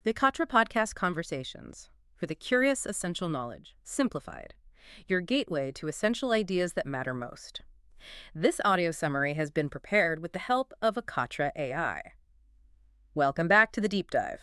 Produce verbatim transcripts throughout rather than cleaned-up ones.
Vikatra Podcast Conversations for the Curious Essential Knowledge, Simplified, your gateway to essential ideas that matter most. This audio summary has been prepared with the help of Vikatra A I. Welcome back to the Deep Dive.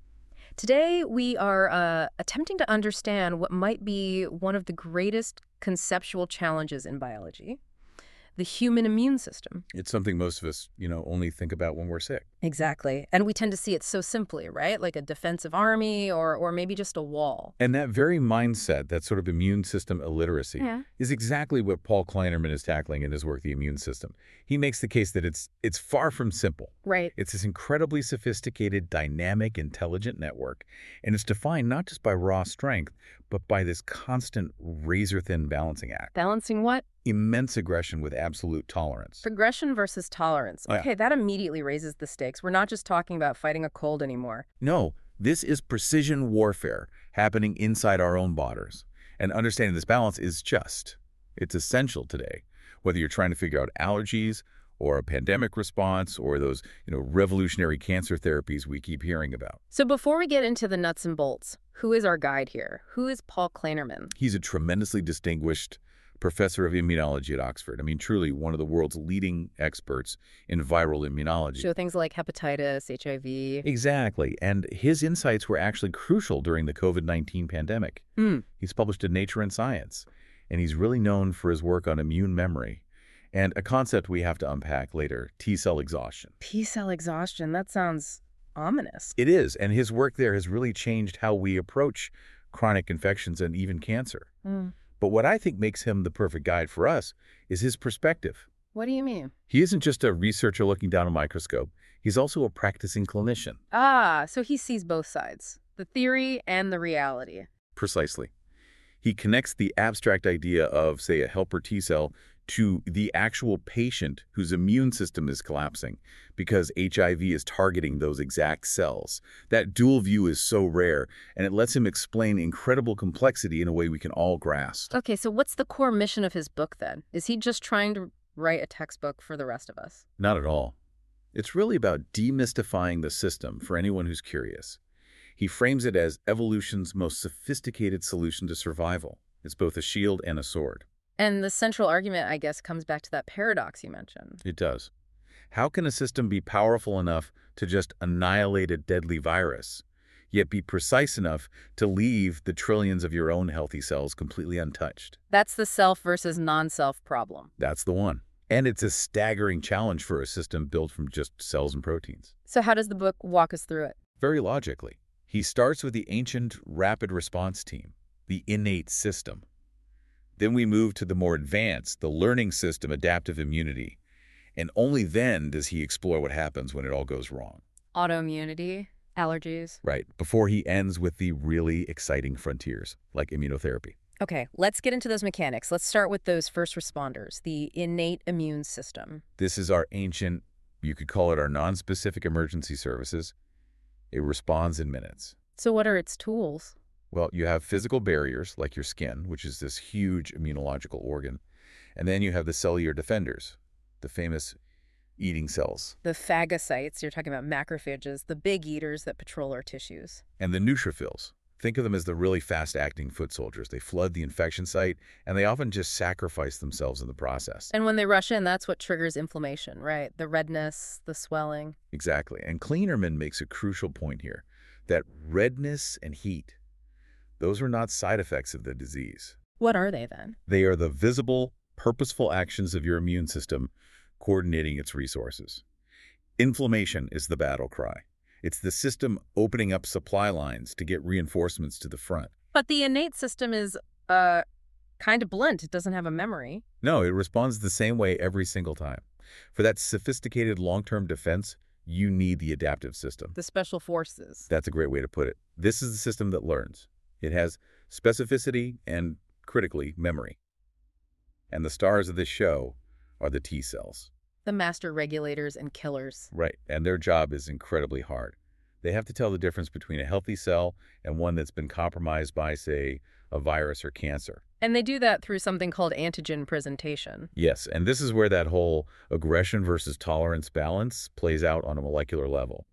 Today, we are uh, attempting to understand what might be one of the greatest conceptual challenges in biology, the human immune system. It's something most of us, you know, only think about when we're sick. Exactly. And we tend to see it so simply, right? Like a defensive army or or maybe just a wall. And that very mindset, that sort of immune system illiteracy, Yeah. is exactly what Paul Kleinerman is tackling in his work, The Immune System. He makes the case that it's it's far from simple. Right. It's this incredibly sophisticated, dynamic, intelligent network, and it's defined not just by raw strength, but by this constant razor-thin balancing act. Balancing what? Immense aggression with absolute tolerance. Progression versus tolerance. Oh, yeah. Okay, that immediately raises the stakes. We're not just talking about fighting a cold anymore. No, this is precision warfare happening inside our own bodies. And understanding this balance is just, it's essential today, whether you're trying to figure out allergies or a pandemic response or those, you know, revolutionary cancer therapies we keep hearing about. So before we get into the nuts and bolts, who is our guide here? Who is Paul Kleinerman? He's a tremendously distinguished professor of immunology at Oxford. I mean, truly one of the world's leading experts in viral immunology. So things like hepatitis, H I V. Exactly. And his insights were actually crucial during the COVID nineteen pandemic. Mm. He's published in Nature and Science, and he's really known for his work on immune memory and a concept we have to unpack later, T-cell exhaustion. T-cell exhaustion, that sounds ominous. It is, and his work there has really changed how we approach chronic infections and even cancer. Mm. But what I think makes him the perfect guide for us is his perspective. What do you mean? He isn't just a researcher looking down a microscope. He's also a practicing clinician. Ah, so he sees both sides, the theory and the reality. Precisely. He connects the abstract idea of, say, a helper T-cell to the actual patient whose immune system is collapsing because H I V is targeting those exact cells. That dual view is so rare, and it lets him explain incredible complexity in a way we can all grasp. Okay, so what's the core mission of his book then? Is he just trying to write a textbook for the rest of us? Not at all. It's really about demystifying the system for anyone who's curious. He frames it as evolution's most sophisticated solution to survival. It's both a shield and a sword. And the central argument, I guess, comes back to that paradox you mentioned. It does. How can a system be powerful enough to just annihilate a deadly virus, yet be precise enough to leave the trillions of your own healthy cells completely untouched? That's the self versus non-self problem. That's the one. And it's a staggering challenge for a system built from just cells and proteins. So how does the book walk us through it? Very logically. He starts with the ancient rapid response team, the innate system. Then we move to the more advanced, the learning system, adaptive immunity. And only then does he explore what happens when it all goes wrong. Autoimmunity, allergies. Right, before he ends with the really exciting frontiers, like immunotherapy. Okay, let's get into those mechanics. Let's start with those first responders, the innate immune system. This is our ancient, you could call it our non-specific emergency services. It responds in minutes. So what are its tools? Well, you have physical barriers, like your skin, which is this huge immunological organ. And then you have the cellular defenders, the famous eating cells. The phagocytes, you're talking about macrophages, the big eaters that patrol our tissues. And the neutrophils. Think of them as the really fast-acting foot soldiers. They flood the infection site, and they often just sacrifice themselves in the process. And when they rush in, that's what triggers inflammation, right? The redness, the swelling. Exactly. And Kleinerman makes a crucial point here, that redness and heat, those are not side effects of the disease. What are they then? They are the visible, purposeful actions of your immune system coordinating its resources. Inflammation is the battle cry. It's the system opening up supply lines to get reinforcements to the front. But the innate system is uh, kind of blunt. It doesn't have a memory. No, it responds the same way every single time. For that sophisticated long-term defense, you need the adaptive system. The special forces. That's a great way to put it. This is the system that learns. It has specificity and, critically, memory. And the stars of this show are the T cells. The master regulators and killers. Right, and their job is incredibly hard. They have to tell the difference between a healthy cell and one that's been compromised by, say, a virus or cancer. And they do that through something called antigen presentation. Yes, and this is where that whole aggression versus tolerance balance plays out on a molecular level.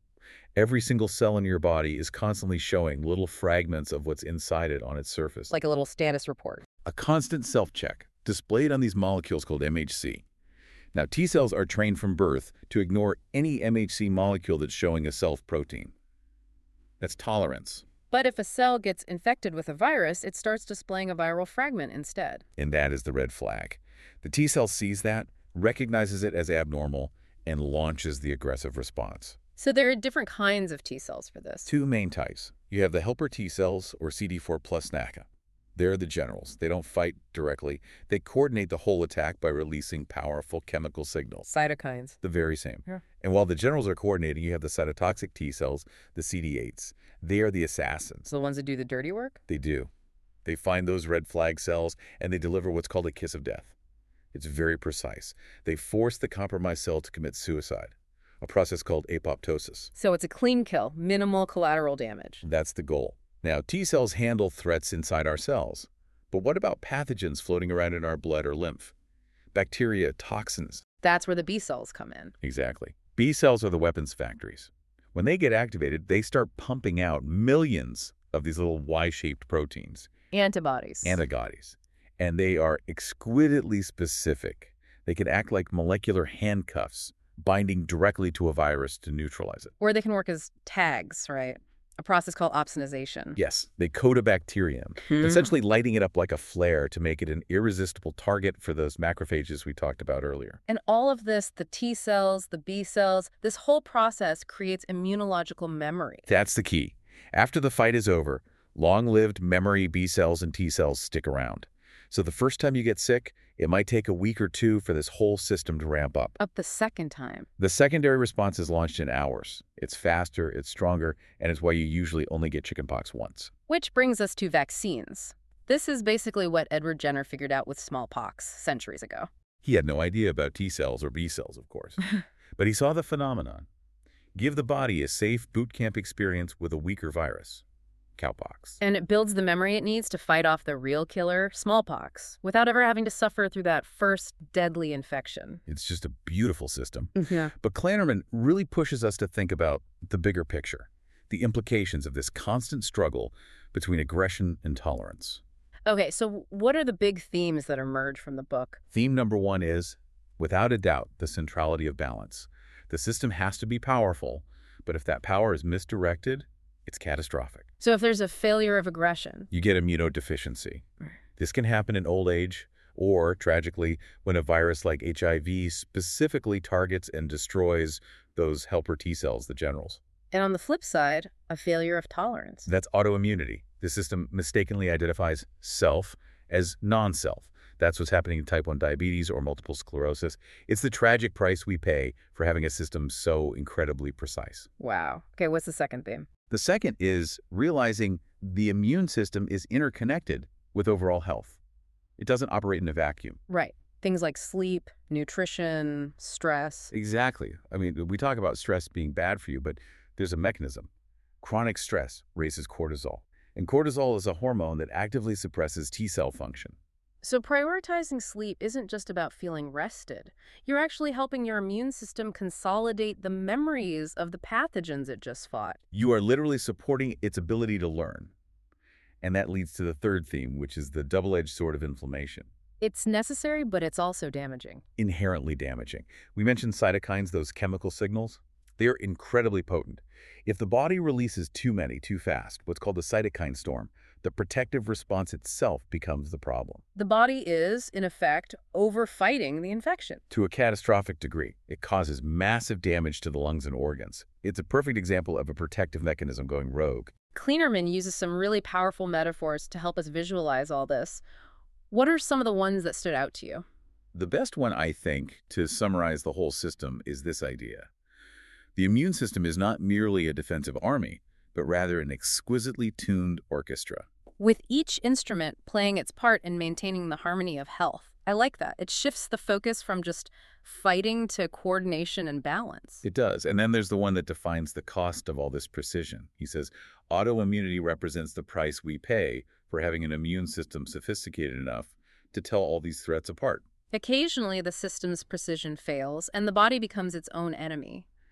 Every single cell in your body is constantly showing little fragments of what's inside it on its surface. Like a little status report. A constant self-check, displayed on these molecules called M H C. Now, T cells are trained from birth to ignore any M H C molecule that's showing a self-protein. That's tolerance. But if a cell gets infected with a virus, it starts displaying a viral fragment instead. And that is the red flag. The T cell sees that, recognizes it as abnormal, and launches the aggressive response. So there are different kinds of T cells for this. Two main types. You have the helper T cells, or C D four plus N A C A. They're the generals. They don't fight directly. They coordinate the whole attack by releasing powerful chemical signals. Cytokines. The very same. Yeah. And while the generals are coordinating, you have the cytotoxic T cells, the C D eights. They are the assassins. So the ones that do the dirty work? They do. They find those red flag cells, and they deliver what's called a kiss of death. It's very precise. They force the compromised cell to commit suicide, a process called apoptosis. So it's a clean kill, minimal collateral damage. That's the goal. Now, T cells handle threats inside our cells. But what about pathogens floating around in our blood or lymph? Bacteria, toxins. That's where the B cells come in. Exactly. B cells are the weapons factories. When they get activated, they start pumping out millions of these little Y-shaped proteins. Antibodies. Antibodies. And they are exquisitely specific. They can act like molecular handcuffs, binding directly to a virus to neutralize it. Or they can work as tags, right? A process called opsonization. Yes, they coat a bacterium, Hmm. essentially lighting it up like a flare to make it an irresistible target for those macrophages we talked about earlier. And all of this, the T cells, the B cells, this whole process creates immunological memory. That's the key. After the fight is over, long-lived memory B cells and T cells stick around. So the first time you get sick, it might take a week or two for this whole system to ramp up. Up the second time. The secondary response is launched in hours. It's faster, it's stronger, and it's why you usually only get chickenpox once. Which brings us to vaccines. This is basically what Edward Jenner figured out with smallpox centuries ago. He had no idea about T cells or B cells, of course. But he saw the phenomenon. Give the body a safe boot camp experience with a weaker virus. Cowpox. And it builds the memory it needs to fight off the real killer, smallpox, without ever having to suffer through that first deadly infection. It's just a beautiful system. Yeah. But Klannerman really pushes us to think about the bigger picture, the implications of this constant struggle between aggression and tolerance. Okay, so what are the big themes that emerge from the book? Theme number one is, without a doubt, the centrality of balance. The system has to be powerful, but if that power is misdirected, it's catastrophic. So if there's a failure of aggression, You get immunodeficiency. This can happen in old age or, tragically, when a virus like H I V specifically targets and destroys those helper T cells, the generals. and on the flip side, a failure of tolerance. That's autoimmunity. The system mistakenly identifies self as non-self. That's what's happening in type one diabetes or multiple sclerosis. It's the tragic price we pay for having a system so incredibly precise. Wow. Okay, what's the second theme? The second is realizing the immune system is interconnected with overall health. It doesn't operate in a vacuum. Right. Things like sleep, nutrition, stress. Exactly. I mean, we talk about stress being bad for you, but there's a mechanism. Chronic stress raises cortisol, and cortisol is a hormone that actively suppresses T cell function. So prioritizing sleep isn't just about feeling rested. You're actually helping your immune system consolidate the memories of the pathogens it just fought. You are literally supporting its ability to learn. And that leads to the third theme, which is the double-edged sword of inflammation. It's necessary, but it's also damaging. Inherently damaging. We mentioned cytokines, those chemical signals. They are incredibly potent. If the body releases too many too fast, what's called a cytokine storm, the protective response itself becomes the problem. The body is, in effect, overfighting the infection. To a catastrophic degree, it causes massive damage to the lungs and organs. It's a perfect example of a protective mechanism going rogue. Kleinerman uses some really powerful metaphors to help us visualize all this. What are some of the ones that stood out to you? The best one, I think, to summarize the whole system is this idea. The immune system is not merely a defensive army, but rather an exquisitely tuned orchestra. With each instrument playing its part in maintaining the harmony of health. I like that. It shifts the focus from just fighting to coordination and balance. It does. And then there's the one that defines the cost of all this precision. He says, autoimmunity represents the price we pay for having an immune system sophisticated enough to tell all these threats apart. Occasionally, the system's precision fails, and the body becomes its own enemy.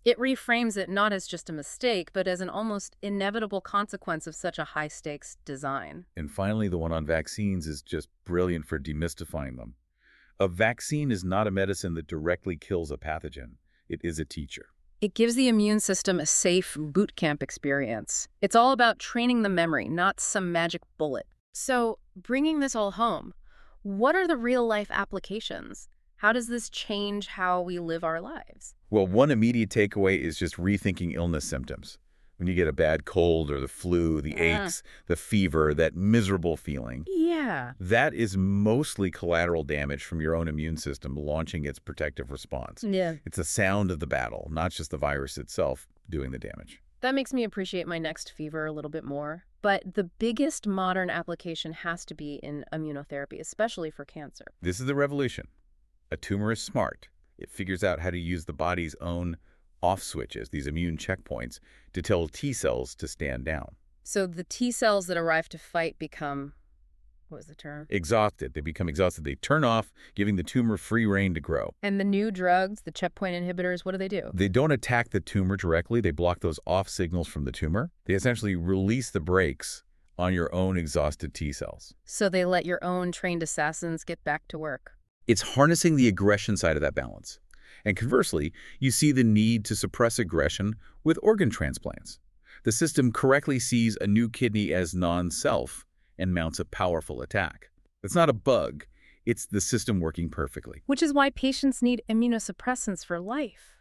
It reframes it not as just a mistake, but as an almost inevitable consequence of such a high-stakes design. And finally, the one on vaccines is just brilliant for demystifying them. A vaccine is not a medicine that directly kills a pathogen. It is a teacher. It gives the immune system a safe boot camp experience. It's all about training the memory, not some magic bullet. So, bringing this all home, what are the real-life applications? How does this change how we live our lives? Well, one immediate takeaway is just rethinking illness symptoms. When you get a bad cold or the flu, the Yeah. aches, the fever, that miserable feeling, Yeah. that is mostly collateral damage from your own immune system launching its protective response. Yeah. It's the sound of the battle, not just the virus itself doing the damage. That makes me appreciate my next fever a little bit more. But the biggest modern application has to be in immunotherapy, especially for cancer. This is the revolution. A tumor is smart. It figures out how to use the body's own off switches, these immune checkpoints, to tell T cells to stand down. So the T cells that arrive to fight become, what was the term? Exhausted. They become exhausted. They turn off, giving the tumor free rein to grow. And the new drugs, the checkpoint inhibitors, what do they do? They don't attack the tumor directly. They block those off signals from the tumor. They essentially release the brakes on your own exhausted T cells. So they let your own trained assassins get back to work. It's harnessing the aggression side of that balance. And conversely, you see the need to suppress aggression with organ transplants. The system correctly sees a new kidney as non-self and mounts a powerful attack. It's not a bug. It's the system working perfectly. Which is why patients need immunosuppressants for life,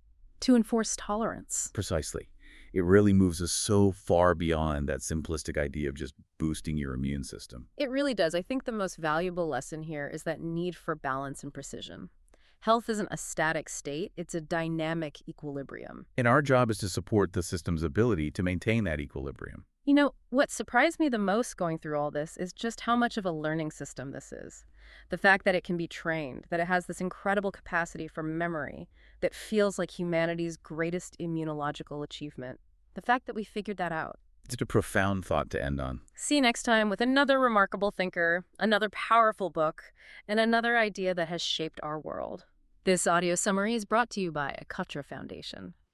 to enforce tolerance. Precisely. It really moves us so far beyond that simplistic idea of just boosting your immune system. It really does. I think the most valuable lesson here is that need for balance and precision. Health isn't a static state, it's a dynamic equilibrium. And our job is to support the system's ability to maintain that equilibrium. You know, what surprised me the most going through all this is just how much of a learning system this is. The fact that it can be trained, that it has this incredible capacity for memory that feels like humanity's greatest immunological achievement. The fact that we figured that out. It's a profound thought to end on. See you next time with another remarkable thinker, another powerful book, and another idea that has shaped our world. This audio summary is brought to you by Ekutra Foundation.